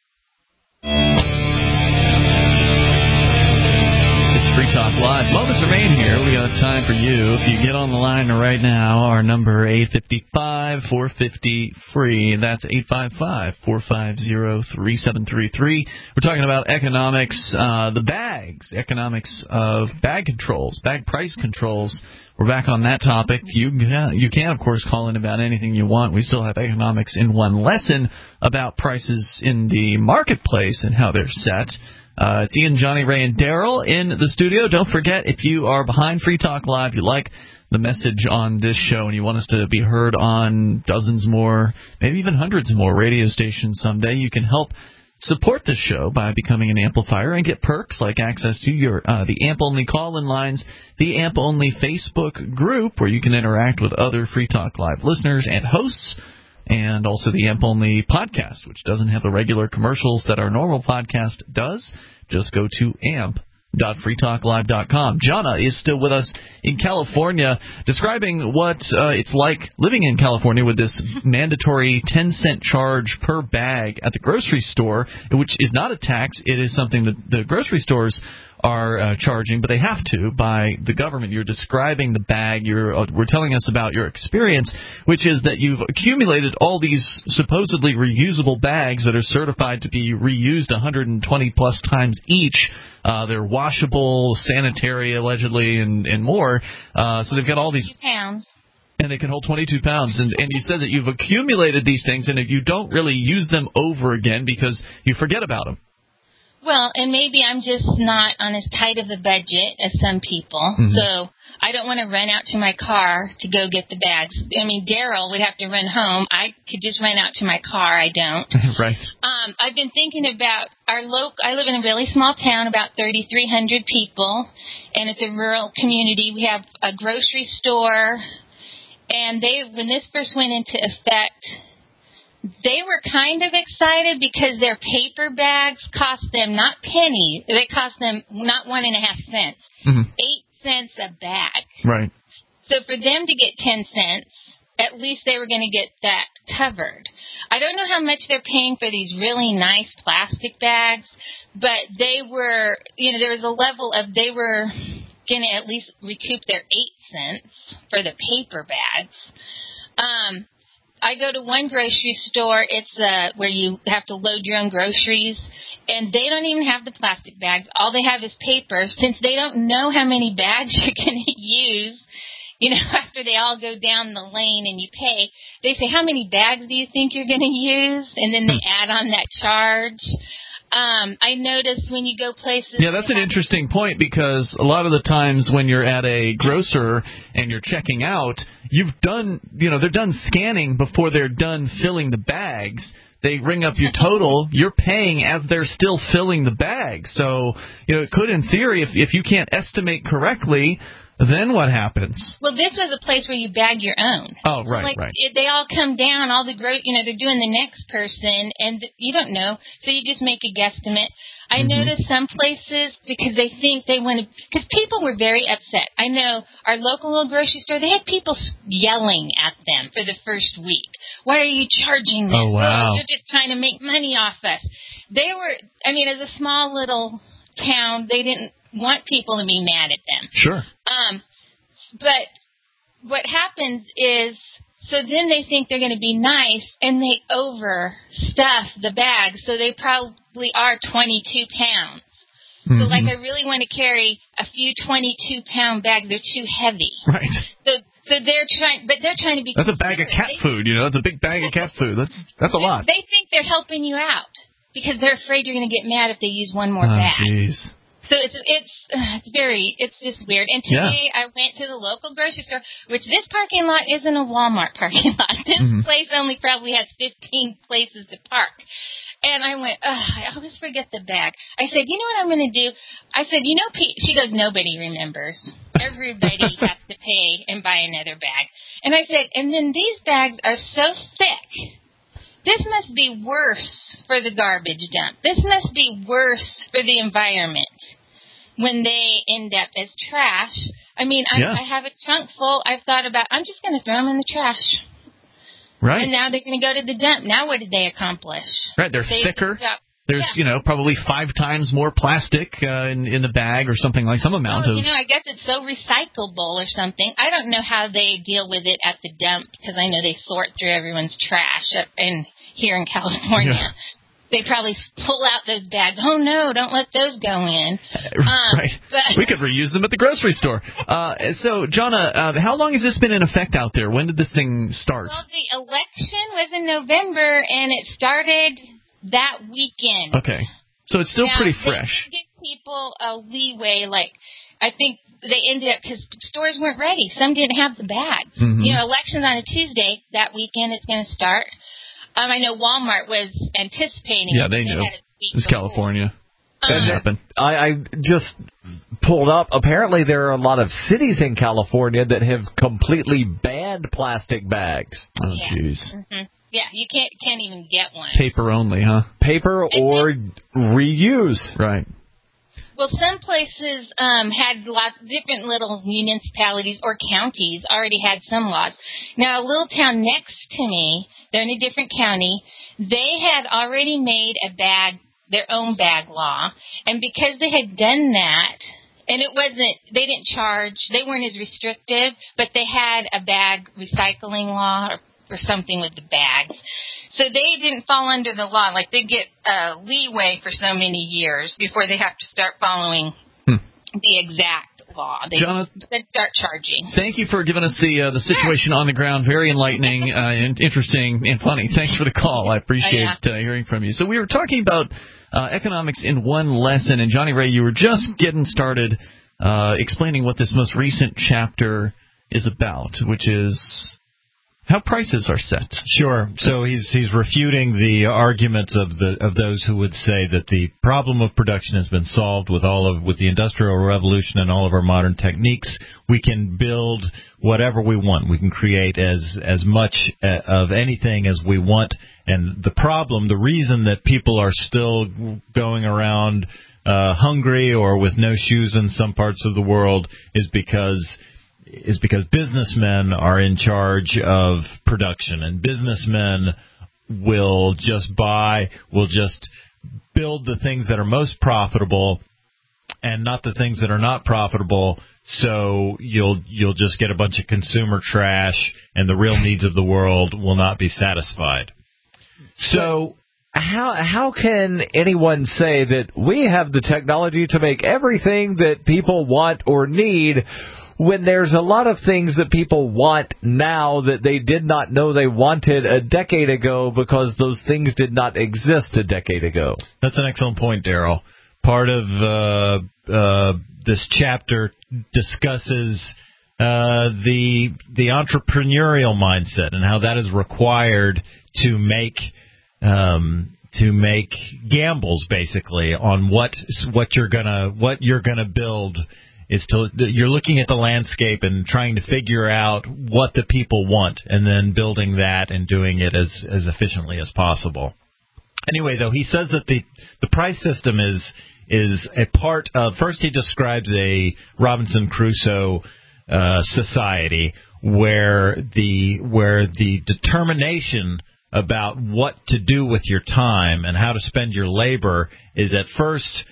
It's Free Talk Live. Moments remain here. We got time for you. If you get on the line right now, our number eight five five, four five zero, free. That's eight five five, four five zero, three seven three three. We're talking about economics, uh, the bags, economics of bag controls, bag price controls. We're back on that topic. You can, you can, of course, call in about anything you want. We still have economics in one lesson about prices in the marketplace and how they're set. Uh, it's Ian, Johnny, Ray, and Daryl in the studio. Don't forget, if you are behind Free Talk Live, you like the message on this show and you want us to be heard on dozens more, maybe even hundreds more radio stations someday, you can help support the show by becoming an amplifier and get perks like access to your uh, the A M P-only call-in lines, the A M P-only Facebook group where you can interact with other Free Talk Live listeners and hosts, and also the A M P-only podcast, which doesn't have the regular commercials that our normal podcast does. Just go to A M P dot free talk live dot com. Jana is still with us in California, describing what uh, it's like living in California with this mandatory ten cent charge per bag at the grocery store, which is not a tax. It is something that the grocery stores are uh, charging, but they have to by the government. You're describing the bag. You're uh, we're telling us about your experience, which is that you've accumulated all these supposedly reusable bags that are certified to be reused one hundred twenty plus times each. Uh, they're washable, sanitary, allegedly, and, and more. Uh, so they've got all these
pounds.
And they can hold twenty-two pounds. And, and you said that you've accumulated these things, and if you don't really use them over again because you forget about them.
Well, and maybe I'm just not on as tight of a budget as some people, mm-hmm. so I don't want to run out to my car to go get the bags. I mean, Daryl would have to run home. I could just run out to my car. I don't.
Right.
Um, I've been thinking about our local. I live in a really small town, about thirty-three hundred people, and it's a rural community. We have a grocery store, and they when this first went into effect, they were kind of excited because their paper bags cost them not pennies. They cost them not one and a half cents, mm-hmm. eight cents a bag.
Right.
So for them to get ten cents, at least they were going to get that covered. I don't know how much they're paying for these really nice plastic bags, but they were, you know, there was a level of they were going to at least recoup their eight cents for the paper bags. Um, I go to one grocery store. It's uh, where you have to load your own groceries, and they don't even have the plastic bags. All they have is paper. Since they don't know how many bags you're going to use, you know, after they all go down the lane and you pay, they say, how many bags do you think you're going to use? And then they add on that charge. Um, I noticed when you go places...
Yeah, that's an interesting point, because a lot of the times when you're at a grocer and you're checking out, you've done, you know, they're done scanning before they're done filling the bags. They ring up your total. You're paying as they're still filling the bag. So, you know, it could, in theory, if if you can't estimate correctly, then what happens?
Well, this was a place where you bag your own.
Oh, right,
like,
right.
It, they all come down, all the gro- you know, they're doing the next person, and th- you don't know, so you just make a guesstimate. I mm-hmm. noticed some places, because they think they want to, because people were very upset. I know our local little grocery store, they had people yelling at them for the first week. Why are you charging this?
Oh, wow.
Oh, you're just trying to make money off us. They were, I mean, as a small little town, they didn't want people to be mad at them.
Sure.
Um, but what happens is, so then they think they're going to be nice, and they overstuff the bag, so they probably are twenty-two pounds. Mm-hmm. So, like, I really want to carry a few twenty-two pound bags. They're too heavy.
Right.
So, so they're trying, but they're trying to be.
That's a bag of cat food, you know. It's a big bag of cat food. That's that's a lot.
They think they're helping you out because they're afraid you're going to get mad if they use one more
oh,
bag.
Jeez.
So it's it's it's very it's just weird. And today yeah. I went to the local grocery store, which this parking lot isn't a Walmart parking lot. This mm-hmm. place only probably has fifteen places to park. And I went, ugh, I always forget the bag. I said, you know what I'm going to do? I said, you know, Pete, she goes, nobody remembers. Everybody has to pay and buy another bag. And I said, and then these bags are so thick. This must be worse for the garbage dump. This must be worse for the environment when they end up as trash. I mean, I, yeah. I have a trunk full. I've thought about, I'm just going to throw them in the trash.
Right.
And now they're going to go to the dump. Now what did they accomplish?
Right, they're
they,
thicker. There's,
yeah.
you know, probably five times more plastic uh, in, in the bag or something like some amount
well,
of...
you know, I guess it's so recyclable or something. I don't know how they deal with it at the dump because I know they sort through everyone's trash up in, here in California. Yeah. They probably pull out those bags. Oh, no, don't let those go in. Um,
right.
But
we could reuse them at the grocery store. Uh, so, Jonna, uh, how long has this been in effect out there? When did this thing start?
Well, the election was in November, and it started that weekend.
Okay. So it's still
now,
pretty fresh.
They give people a leeway. Like, I think they ended up, because stores weren't ready. Some didn't have the bags. Mm-hmm. You know, election's on a Tuesday. That weekend it's going to start. Um, I know Walmart was anticipating.
Yeah, they, they knew. It's California. That
um,
happened.
I, I just pulled up. Apparently, there are a lot of cities in California that have completely banned plastic bags.
Oh, jeez.
Yeah. Mm-hmm. Yeah, you can't can't even get one.
Paper only, huh?
Paper or reuse.
Right.
Well, some places um, had lots different little municipalities or counties already had some laws. Now, a little town next to me, they're in a different county, they had already made a bag, their own bag law, and because they had done that, and it wasn't, they didn't charge, they weren't as restrictive, but they had a bag recycling law or, or something with the bags. So they didn't fall under the law. Like, they get uh, leeway for so many years before they have to start following hmm. the exact law. They
Jonathan,
then start charging.
Thank you for giving us the uh, the situation on the ground. Very enlightening, uh, and interesting, and funny. Thanks for the call. I appreciate oh, yeah. uh, hearing from you. So we were talking about uh, economics in one lesson, and Johnny Ray, you were just getting started uh, explaining what this most recent chapter is about, which is how prices are set.
Sure. So he's he's refuting the arguments of the of those who would say that the problem of production has been solved with all of with the Industrial Revolution and all of our modern techniques. We can build whatever we want. We can create as as much of anything as we want. And the problem, the reason that people are still going around uh, hungry or with no shoes in some parts of the world is because is because businessmen are in charge of production, and businessmen will just buy, will just build the things that are most profitable and not the things that are not profitable. So you'll you'll just get a bunch of consumer trash, and the real needs of the world will not be satisfied.
So how how can anyone say that we have the technology to make everything that people want or need, when there's a lot of things that people want now that they did not know they wanted a decade ago because those things did not exist a decade ago?
That's an excellent point, Daryl. Part of uh, uh, this chapter discusses uh, the the entrepreneurial mindset and how that is required to make um, to make gambles, basically, on what what you're gonna what you're gonna build. Is to you're looking at the landscape and trying to figure out what the people want, and then building that and doing it as as efficiently as possible. Anyway, though, he says that the the price system is is a part of. First, he describes a Robinson Crusoe uh, society where the where the determination about what to do with your time and how to spend your labor is at first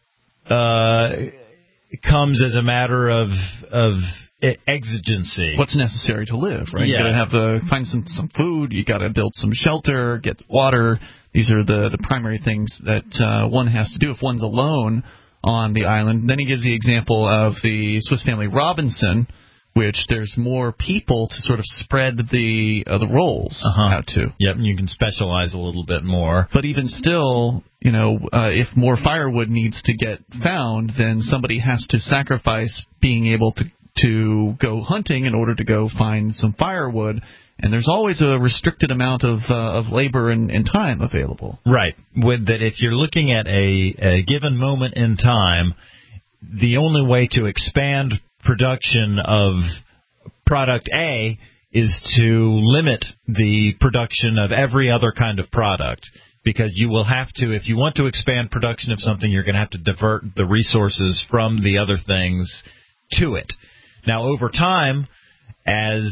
uh, comes as a matter of of exigency.
What's necessary to live, right?
Yeah.
You got to have the find some some food. You got to build some shelter, get water. These are the the primary things that uh, one has to do if one's alone on the island. Then he gives the example of the Swiss Family Robinson, which there's more people to sort of spread the uh, the roles
uh-huh.
out to.
Yep, and you can specialize a little bit more.
But even still, you know, uh, if more firewood needs to get found, then somebody has to sacrifice being able to to go hunting in order to go find some firewood. And there's always a restricted amount of uh, of labor and, and time available.
Right. With that, if you're looking at a, a given moment in time, the only way to expand production of product A is to limit the production of every other kind of product, because you will have to, if you want to expand production of something, you're going to have to divert the resources from the other things to it. Now, over time, as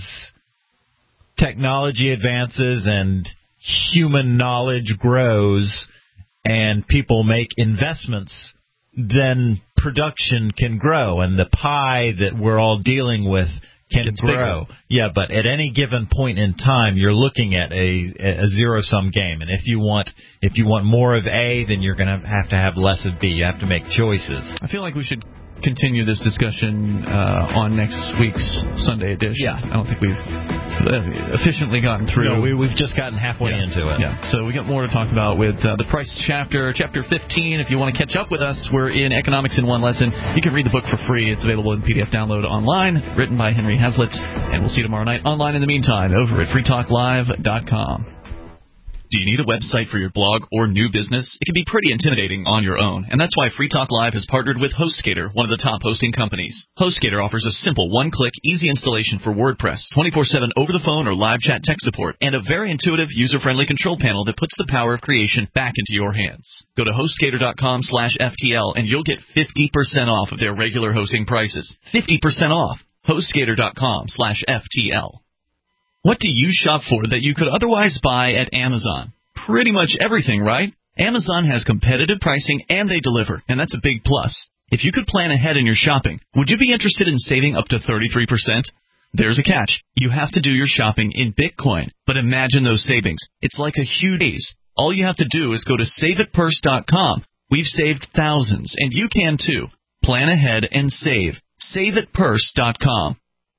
technology advances and human knowledge grows and people make investments, then production can grow, and the pie that we're all dealing with can
Gets
grow.
bigger.
Yeah, but at any given point in time, you're looking at a, a zero-sum game, and if you want if you want more of A, then you're going to have to have less of B. You have to make choices.
I feel like we should continue this discussion uh, on next week's Sunday edition.
Yeah.
I don't think we've uh, efficiently gotten through.
No, we, we've just gotten halfway
yeah.
into it.
Yeah. So we got more to talk about with uh, the price chapter, chapter fifteen. If you want to catch up with us, we're in Economics in One Lesson. You can read the book for free. It's available in P D F download online, written by Henry Hazlitt. And we'll see you tomorrow night online in the meantime over at free talk live dot com. Do you need a website for your blog or new business? It can be pretty intimidating on your own, and that's why Free Talk Live has partnered with HostGator, one of the top hosting companies. HostGator offers a simple one-click, easy installation for WordPress, twenty-four seven over-the-phone or live chat tech support, and a very intuitive, user-friendly control panel that puts the power of creation back into your hands. Go to HostGator.com slash FTL, and you'll get fifty percent off of their regular hosting prices. fifty percent off. HostGator.com slash FTL. What do you shop for that you could otherwise buy at Amazon? Pretty much everything, right? Amazon has competitive pricing and they deliver, and that's a big plus. If you could plan ahead in your shopping, would you be interested in saving up to thirty-three percent? There's a catch. You have to do your shopping in Bitcoin. But imagine those savings. It's like a huge raise. All you have to do is go to save it purse dot com. We've saved thousands, and you can too. Plan ahead and save. save it purse dot com.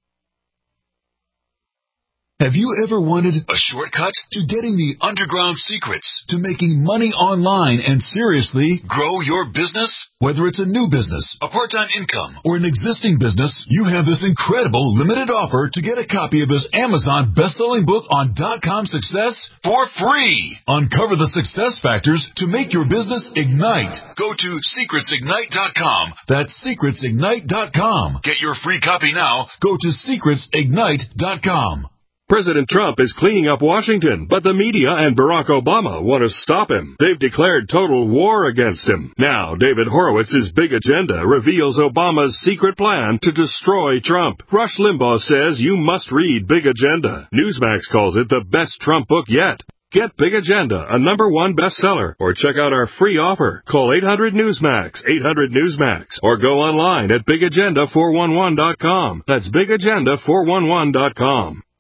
Have you ever wanted a shortcut to getting the underground secrets to making money online and seriously grow your business? Whether it's a new business, a part-time income, or an existing business, you have this incredible limited offer to get a copy of this Amazon best-selling book on dot-com success for free. Uncover the success factors to make your business ignite. Go to secrets ignite dot com. That's secrets ignite dot com. Get your free copy now. Go to secrets ignite dot com.
President Trump is cleaning up Washington, but the media and Barack Obama want to stop him. They've declared total war against him. Now, David Horowitz's Big Agenda reveals Obama's secret plan to destroy Trump. Rush Limbaugh says you must read Big Agenda. Newsmax calls it the best Trump book yet.
Get Big Agenda, a number one bestseller, or check out our free offer. Call eight hundred Newsmax, eight hundred Newsmax, or go online at big agenda four one one dot com. That's big agenda four one one dot com.